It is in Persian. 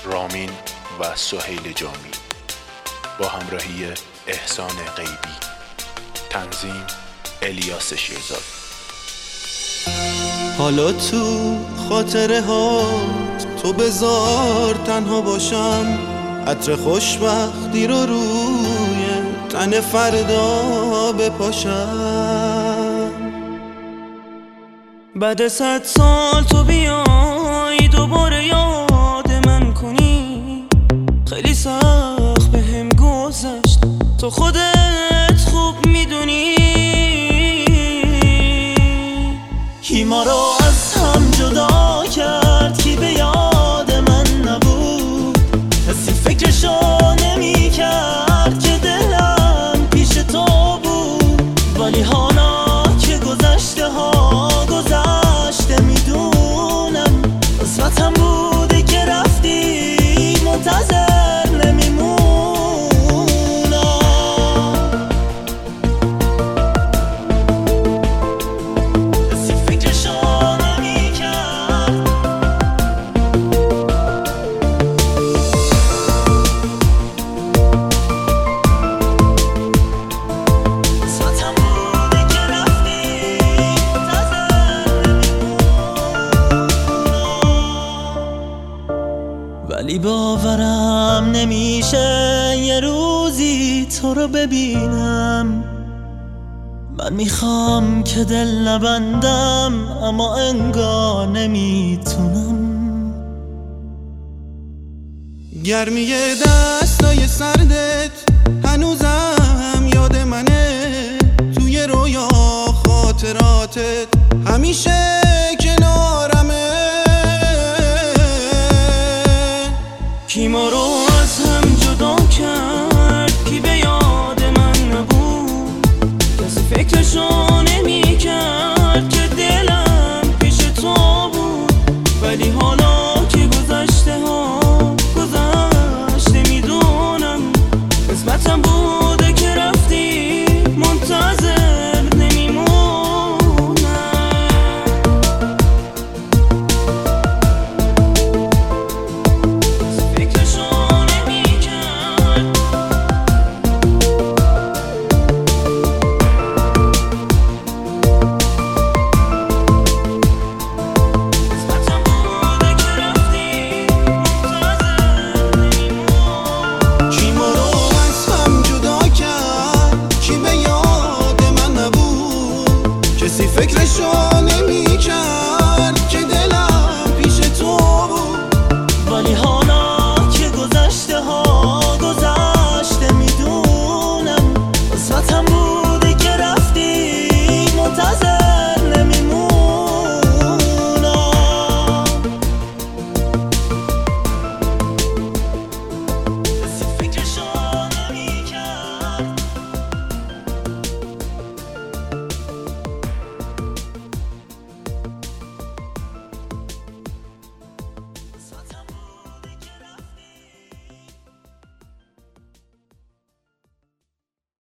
رامین و سهیل جامی با همراهی احسان غیبی. تنظیم الیاس شیرزاد. حالا تو خاطره ها تو بذار تنها باشم، عطر خوشبختی رو روی تن فردا بپاشم. بعد 100 سال تو بیای دوباره یاد من کنی، خیلی سخت بهم گذشت تو خودت خوب میدونی. کی ما رو از هم جدا کرد، کی به یاد من نبود، کسی فکرشو نمی کرد که دلم پیش تو بود. ولی حالا که گذشته ها گذشته میدونم، قسمتم بوده که رفتی منتظر نمیمونم. کسی فکرشو نمی کرد. قسمتم بوده که رفتی منتظر نمیمونم. ولی باورم نمیشه یه روزی تو رو ببینم. من میخوام که دل نبندم اما انگار نمیتونم. گرمی دستای سردت هنوزم یاد منه، توی رویا خاطراتت همیشه